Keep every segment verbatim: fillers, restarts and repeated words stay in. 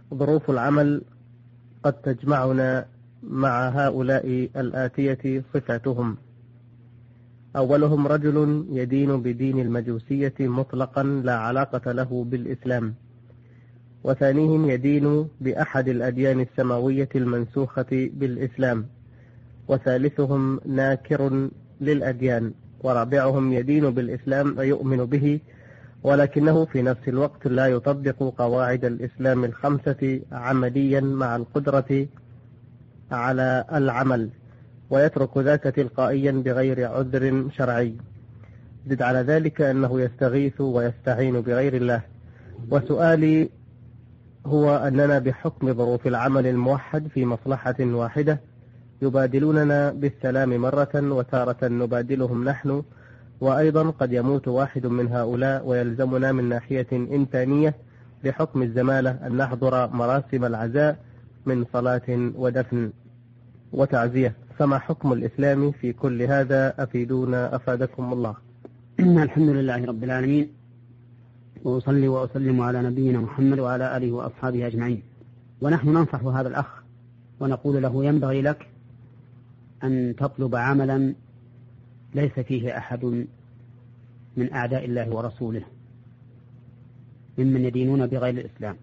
ظروف العمل قد تجمعنا مع هؤلاء الآتية صفاتهم: أولهم رجل يدين بدين المجوسية مطلقا لا علاقة له بالإسلام، وثانيهم يدين بأحد الأديان السماوية المنسوخة بالإسلام، وثالثهم ناكر للأديان، ورابعهم يدين بالإسلام ويؤمن به ولكنه في نفس الوقت لا يطبق قواعد الإسلام الخمسة عمليا مع القدرة على العمل، ويترك ذاك تلقائيا بغير عذر شرعي. زد على ذلك أنه يستغيث ويستعين بغير الله. وسؤالي هو أننا بحكم ظروف العمل الموحد في مصلحة واحدة يبادلوننا بالسلام مرة، وتارة نبادلهم نحن، وأيضا قد يموت واحد من هؤلاء ويلزمنا من ناحية إنسانية بحكم الزمالة أن نحضر مراسم العزاء من صلاة ودفن وتعزية. فما حكم الإسلام في كل هذا؟ أفيدونا أفادكم الله. الحمد لله رب العالمين، وأصلي وأسلم على نبينا محمد وعلى آله وأصحابه أجمعين. ونحن ننصح هذا الأخ ونقول له: ينبغي لك أن تطلب عملا ليس فيه أحد من أعداء الله ورسوله ممن يدينون بغير الإسلام،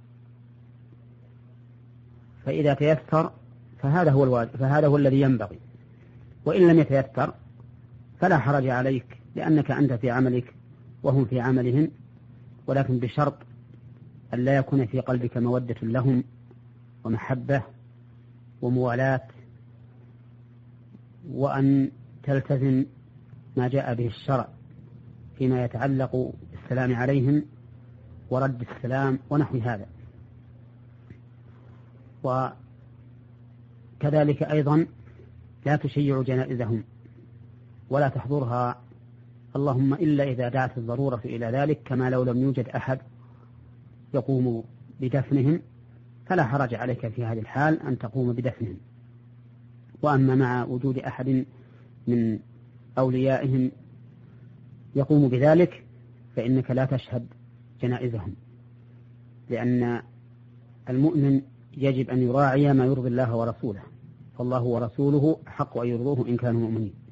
فإذا تيسر فهذا هو الواجب، فهذا هو الذي ينبغي. وإن لم يتيسر فلا حرج عليك، لأنك أنت في عملك وهم في عملهم، ولكن بشرط أن لا يكون في قلبك مودة لهم ومحبة وموالاة، وأن تلتزم ما جاء به الشرع فيما يتعلق بالسلام عليهم ورد السلام ونحو هذا. وكذلك أيضا لا تشيع جنائزهم ولا تحضرها، اللهم إلا إذا دعت الضرورة إلى ذلك، كما لو لم يوجد أحد يقوم بدفنهم فلا حرج عليك في هذه الحال أن تقوم بدفنهم. وأما مع وجود أحد من أوليائهم يقوم بذلك فإنك لا تشهد جنائزهم، لأن المؤمن يجب أن يراعي ما يرضي الله ورسوله، فالله ورسوله حق أن يرضوه إن كانوا مؤمنين.